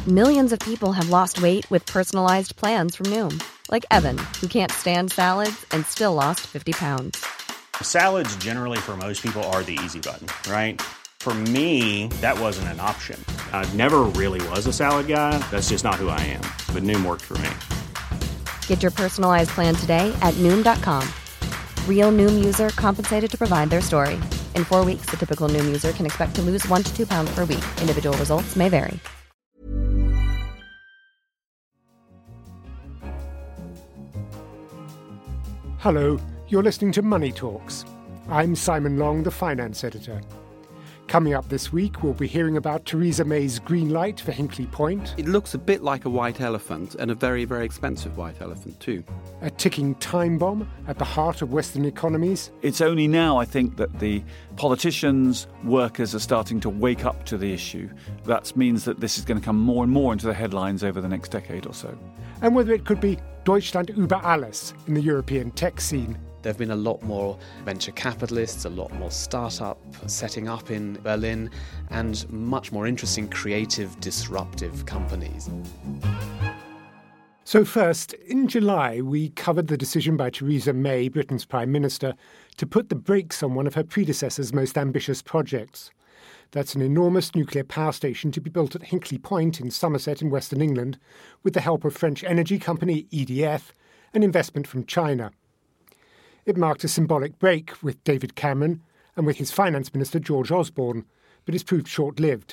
Millions of people have lost weight with personalized plans from Noom. Like Evan, who can't stand salads and still lost 50 pounds. Salads generally for most people are the easy button, right? For me, that wasn't an option. I never really was a salad guy. That's just not who I am. But Noom worked for me. Get your personalized plan today at Noom.com. Real Noom user compensated to provide their story. In 4 weeks, the typical Noom user can expect to lose 1 to 2 pounds per week. Individual results may vary. Hello, you're listening to Money Talks. I'm Simon Long, the finance editor. Coming up this week, we'll be hearing about Theresa May's green light for Hinkley Point. It looks a bit like a white elephant, and a very, very expensive white elephant too. A ticking time bomb at the heart of Western economies. It's only now, I think, that the politicians, workers are starting to wake up to the issue. That means that this is going to come more and more into the headlines over the next decade or so. And whether it could be Deutschland über alles in the European tech scene. There have been a lot more venture capitalists, a lot more startup setting up in Berlin, and much more interesting, creative, disruptive companies. So first, in July, we covered the decision by Theresa May, Britain's Prime Minister, to put the brakes on one of her predecessor's most ambitious projects. That's an enormous nuclear power station to be built at Hinkley Point in Somerset in Western England, with the help of French energy company EDF and investment from China. It marked a symbolic break with David Cameron and with his finance minister George Osborne, but it's proved short-lived.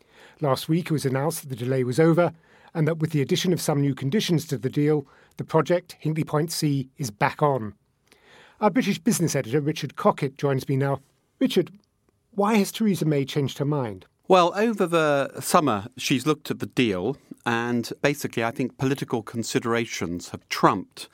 Last week it was announced that the delay was over and that with the addition of some new conditions to the deal, the project, Hinkley Point C, is back on. Our British business editor Richard Cockett joins me now. Richard, why has Theresa May changed her mind? Well, over the summer, she's looked at the deal, and basically I think political considerations have trumped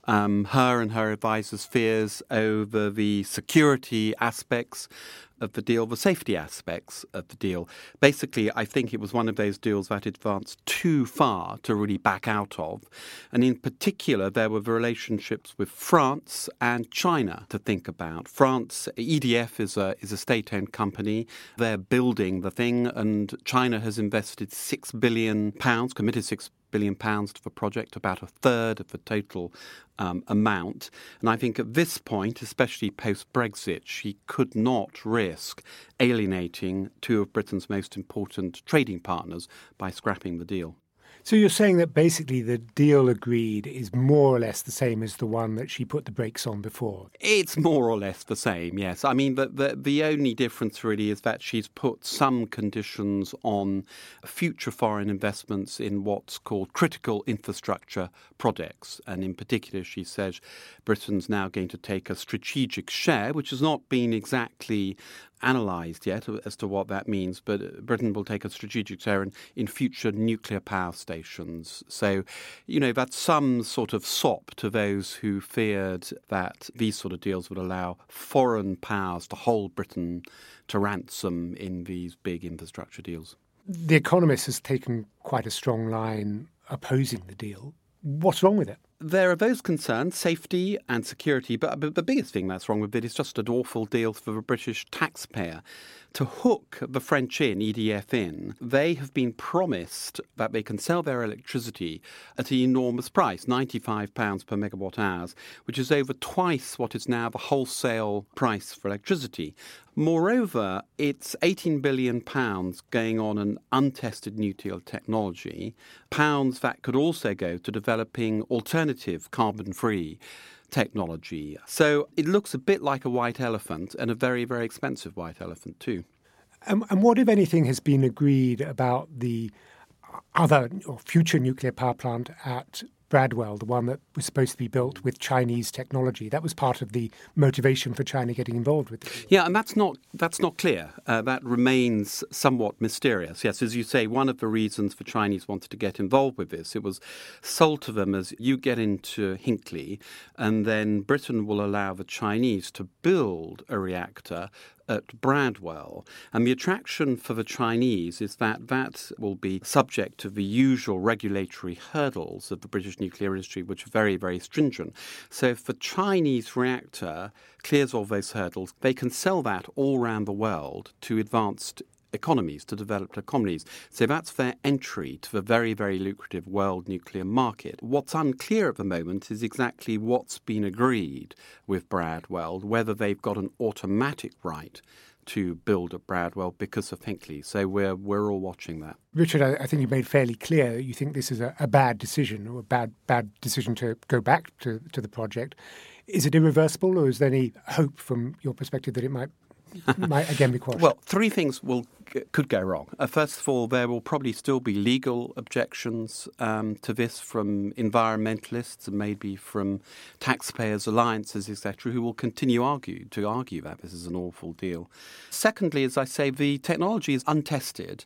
her and her advisors' fears over the security aspects of the deal, the safety aspects of the deal. Basically, I think it was one of those deals that advanced too far to really back out of. And in particular, there were the relationships with France and China to think about. France, EDF is a state-owned company. They're building the thing, and China has invested £6 billion, committed £6 billion to the project, about a third of the total amount. And I think at this point, especially post-Brexit, she could not risk alienating two of Britain's most important trading partners by scrapping the deal. So you're saying that basically the deal agreed is more or less the same as the one that she put the brakes on before? It's more or less the same, yes. I mean, the only difference really is that she's put some conditions on future foreign investments in what's called critical infrastructure projects. And in particular, she says Britain's now going to take a strategic share, which has not been exactly analysed yet as to what that means, but Britain will take a strategic share in future nuclear power stations. So, that's some sort of sop to those who feared that these sort of deals would allow foreign powers to hold Britain to ransom in these big infrastructure deals. The Economist has taken quite a strong line opposing the deal. What's wrong with it? There are those concerns, safety and security, but the biggest thing that's wrong with it is just an awful deal for the British taxpayer. To hook the French in, EDF in, they have been promised that they can sell their electricity at an enormous price, £95 per megawatt hours, which is over twice what is now the wholesale price for electricity. Moreover, it's £18 billion going on an untested nuclear technology, pounds that could also go to developing alternative carbon-free technology. So it looks a bit like a white elephant, and a very, very expensive white elephant too. And what, if anything, has been agreed about the other or future nuclear power plant at Bradwell, the one that was supposed to be built with Chinese technology? That was part of the motivation for China getting involved with it. Yeah, and that's not clear. That remains somewhat mysterious. Yes, as you say, one of the reasons the Chinese wanted to get involved with this, it was sold to them as you get into Hinkley, and then Britain will allow the Chinese to build a reactor at Bradwell. And the attraction for the Chinese is that that will be subject to the usual regulatory hurdles of the British nuclear industry, which are very, very stringent. So if the Chinese reactor clears all those hurdles, they can sell that all around the world to advanced economies, to developed economies. So that's their entry to the very, very lucrative world nuclear market. What's unclear at the moment is exactly what's been agreed with Bradwell, whether they've got an automatic right to build at Bradwell because of Hinkley. So we're all watching that. Richard, I think you made fairly clear you think this is a bad decision, or a bad decision to go back to the project. Is it irreversible, or is there any hope from your perspective that it might again be quashed? Well, three things could go wrong. First of all, there will probably still be legal objections to this from environmentalists and maybe from taxpayers' alliances, etc., who will continue to argue that this is an awful deal. Secondly, as I say, the technology is untested.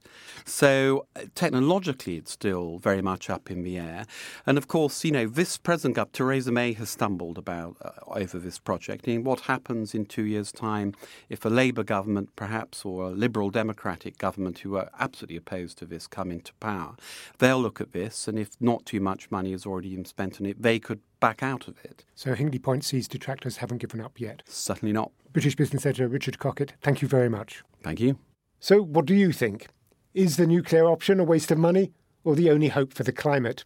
So technologically, it's still very much up in the air. And of course, this President Theresa May has stumbled over this project. And what happens in 2 years' time if a Labour government, perhaps, or a Liberal Democratic government who are absolutely opposed to this come into power? They'll look at this, and if not too much money has already been spent on it, they could back out of it. So Hinkley Point C's detractors haven't given up yet? Certainly not. British business editor Richard Cockett, thank you very much. Thank you. So what do you think? Is the nuclear option a waste of money, or the only hope for the climate?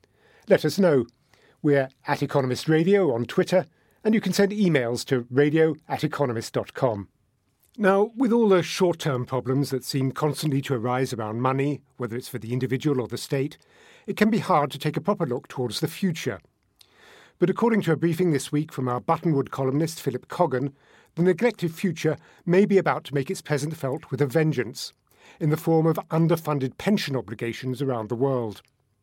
Let us know. We're at Economist Radio on Twitter, and you can send emails to radio@economist.com. Now, with all the short-term problems that seem constantly to arise around money, whether it's for the individual or the state, it can be hard to take a proper look towards the future. But according to a briefing this week from our Buttonwood columnist Philip Coggan, the neglected future may be about to make its present felt with a vengeance, in the form of underfunded pension obligations around the world.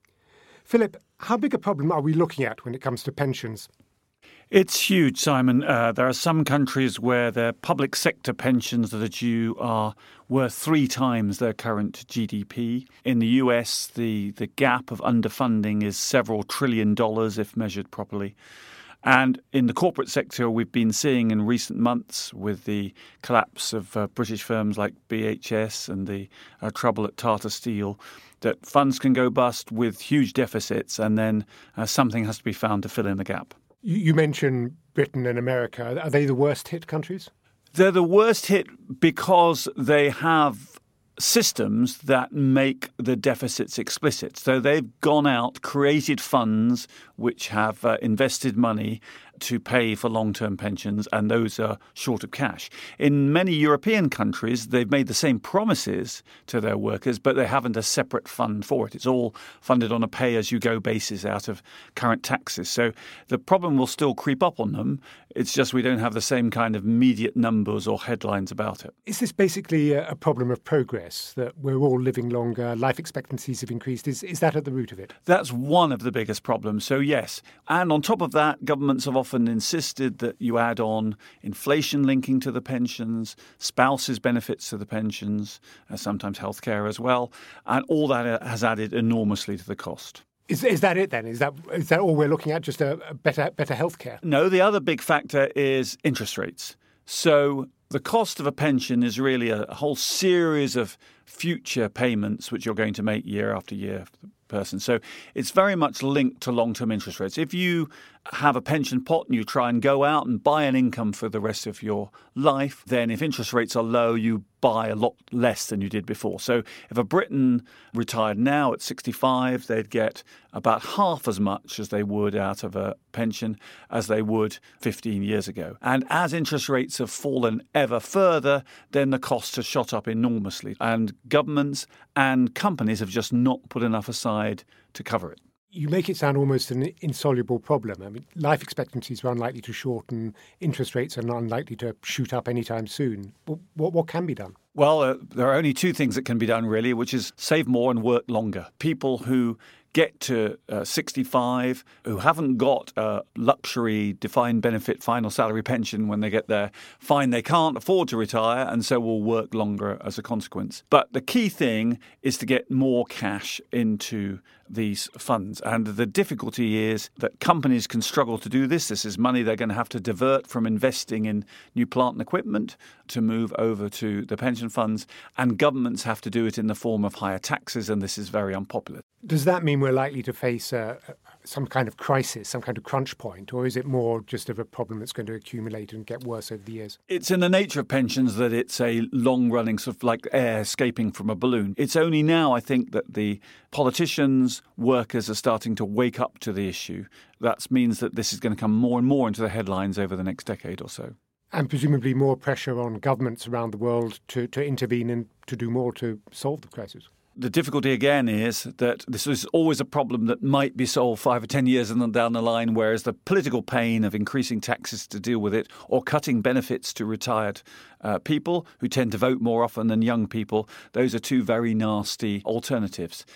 Philip, how big a problem are we looking at when it comes to pensions? It's huge, Simon. There are some countries where their public sector pensions that are due are worth 3 times their current GDP. In the US, the gap of underfunding is several $1 trillion if measured properly. And in the corporate sector, we've been seeing in recent months, with the collapse of British firms like BHS and the trouble at Tata Steel, that funds can go bust with huge deficits, and then something has to be found to fill in the gap. You mentioned Britain and America. Are they the worst hit countries? They're the worst hit because they have systems that make the deficits explicit. So they've gone out, created funds which have invested money to pay for long-term pensions, and those are short of cash. In many European countries, they've made the same promises to their workers, but they haven't a separate fund for it. It's all funded on a pay-as-you-go basis out of current taxes. So the problem will still creep up on them. It's just we don't have the same kind of immediate numbers or headlines about it. Is this basically a problem of progress, that we're all living longer, life expectancies have increased? Is that at the root of it? That's one of the biggest problems. So yes. And on top of that, governments have often insisted that you add on inflation linking to the pensions, spouses' benefits to the pensions, sometimes healthcare as well. And all that has added enormously to the cost. Is that it then? Is that all we're looking at, just a better healthcare? No, the other big factor is interest rates. So the cost of a pension is really a whole series of future payments which you're going to make year after year for the person. So it's very much linked to long-term interest rates. If you have a pension pot and you try and go out and buy an income for the rest of your life, then if interest rates are low, you buy a lot less than you did before. So if a Briton retired now at 65, they'd get about half as much as they would out of a pension as they would 15 years ago. And as interest rates have fallen ever further, then the costs have shot up enormously. And governments and companies have just not put enough aside to cover it. You make it sound almost an insoluble problem. I mean, life expectancies are unlikely to shorten, interest rates are not unlikely to shoot up anytime soon. What can be done? Well, there are only 2 things that can be done, really, which is save more and work longer. People who get to 65, who haven't got a luxury defined benefit final salary pension when they get there, fine, they can't afford to retire and so will work longer as a consequence. But the key thing is to get more cash into these funds. And the difficulty is that companies can struggle to do this. This is money they're going to have to divert from investing in new plant and equipment to move over to the pension funds. And governments have to do it in the form of higher taxes, and this is very unpopular. Does that mean we're likely to face some kind of crisis, some kind of crunch point, or is it more just of a problem that's going to accumulate and get worse over the years? It's in the nature of pensions that it's a long-running sort of like air escaping from a balloon. It's only now, I think, that the politicians, workers are starting to wake up to the issue. That means that this is going to come more and more into the headlines over the next decade or so. And presumably more pressure on governments around the world to intervene and to do more to solve the crisis. The difficulty again is that this is always a problem that might be solved 5 or 10 years down the line, whereas the political pain of increasing taxes to deal with it or cutting benefits to retired people who tend to vote more often than young people, those are two very nasty alternatives.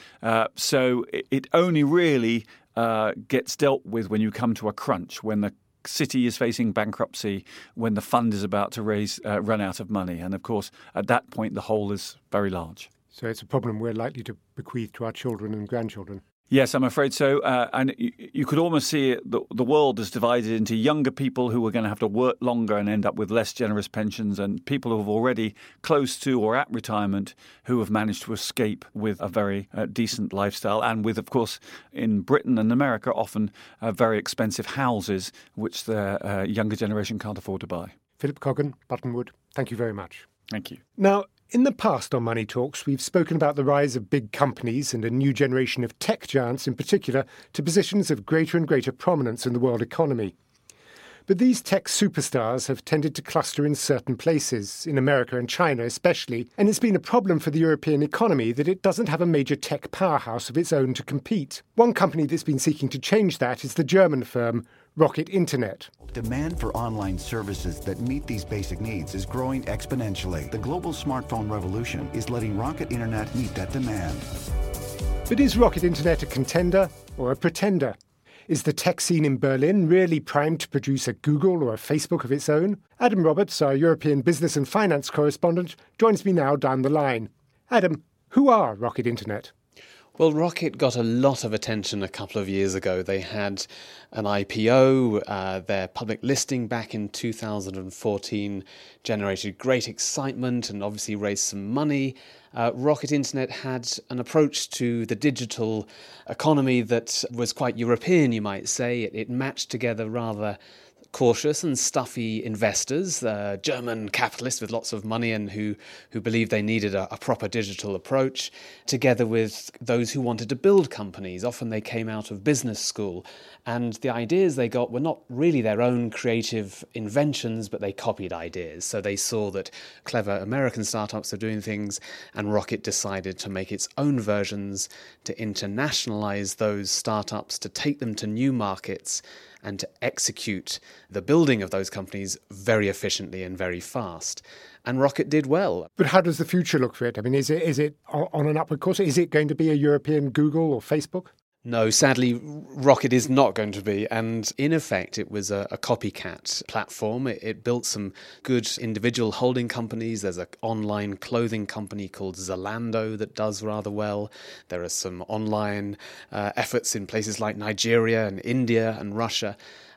So it only really gets dealt with when you come to a crunch, when the city is facing bankruptcy, when the fund is about to run out of money. And of course, at that point, the hole is very large. So it's a problem we're likely to bequeath to our children and grandchildren. Yes, I'm afraid so. And you could almost see it, the world is divided into younger people who are going to have to work longer and end up with less generous pensions, and people who are already close to or at retirement who have managed to escape with a very decent lifestyle, and with, of course, in Britain and America, often very expensive houses which the younger generation can't afford to buy. Philip Coggan, Buttonwood, thank you very much. Thank you. Now, in the past on Money Talks, we've spoken about the rise of big companies and a new generation of tech giants in particular to positions of greater and greater prominence in the world economy. But these tech superstars have tended to cluster in certain places, in America and China especially, and it's been a problem for the European economy that it doesn't have a major tech powerhouse of its own to compete. One company that's been seeking to change that is the German firm Rocket Internet. Demand for online services that meet these basic needs is growing exponentially. The global smartphone revolution is letting Rocket Internet meet that demand. But is Rocket Internet a contender or a pretender? Is the tech scene in Berlin really primed to produce a Google or a Facebook of its own? Adam Roberts, our European business and finance correspondent, joins me now down the line. Adam, who are Rocket Internet? Well, Rocket got a lot of attention a couple of years ago. They had an IPO, their public listing back in 2014 generated great excitement and obviously raised some money. Rocket Internet had an approach to the digital economy that was quite European, you might say. It matched together rather cautious and stuffy investors, German capitalists with lots of money and who believed they needed a proper digital approach, together with those who wanted to build companies. Often they came out of business school, and the ideas they got were not really their own creative inventions, but they copied ideas. So they saw that clever American startups are doing things, and Rocket decided to make its own versions, to internationalize those startups, to take them to new markets, and to execute the building of those companies very efficiently and very fast. And Rocket did well. But how does the future look for it? I mean, is it on an upward course? Is it going to be a European Google or Facebook? No, sadly, Rocket is not going to be. And in effect, it was a copycat platform. It built some good individual holding companies. There's an online clothing company called Zalando that does rather well. There are some online efforts in places like Nigeria and India and Russia.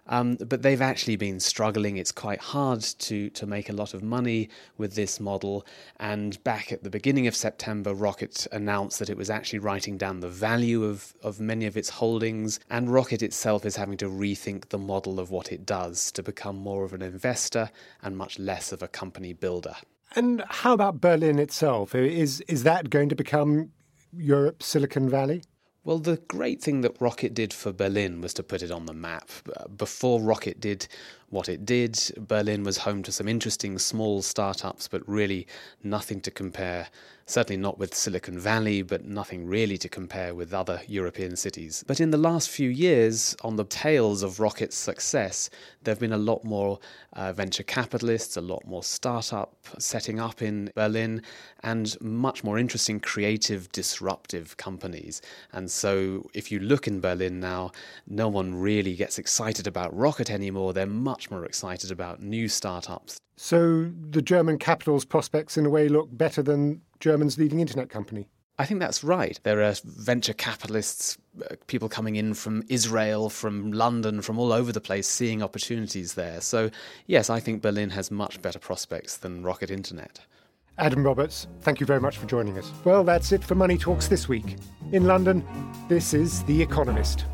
But they've actually been struggling. It's quite hard to make a lot of money with this model. And back at the beginning of September, Rocket announced that it was actually writing down the value of many of its holdings. And Rocket itself is having to rethink the model of what it does to become more of an investor and much less of a company builder. And how about Berlin itself? Is that going to become Europe's Silicon Valley? Well, the great thing that Rocket did for Berlin was to put it on the map. Before Rocket did what it did, Berlin was home to some interesting small startups, but really nothing to compare, certainly not with Silicon Valley, but nothing really to compare with other European cities. But in the last few years, on the tails of Rocket's success, there have been a lot more venture capitalists, a lot more startup setting up in Berlin, and much more interesting creative, disruptive companies. And so if you look in Berlin now, no one really gets excited about Rocket anymore. They're much more excited about new startups. So the German capital's prospects in a way look better than Germany's leading internet company? I think that's right. There are venture capitalists, people coming in from Israel, from London, from all over the place, seeing opportunities there. So yes, I think Berlin has much better prospects than Rocket Internet. Adam Roberts, thank you very much for joining us. Well, that's it for Money Talks this week. In London, this is The Economist.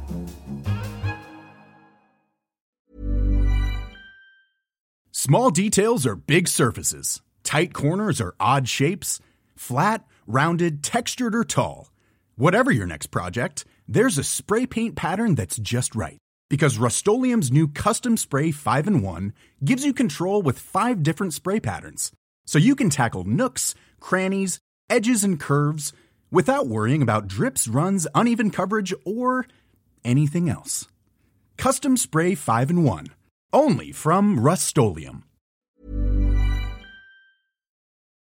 Small details are big surfaces. Tight corners are odd shapes. Flat, rounded, textured, or tall. Whatever your next project, there's a spray paint pattern that's just right. Because Rust-Oleum's new Custom Spray 5-in-1 gives you control with 5 different spray patterns. So you can tackle nooks, crannies, edges, and curves without worrying about drips, runs, uneven coverage, or anything else. Custom Spray 5-in-1. Only from Rust-Oleum.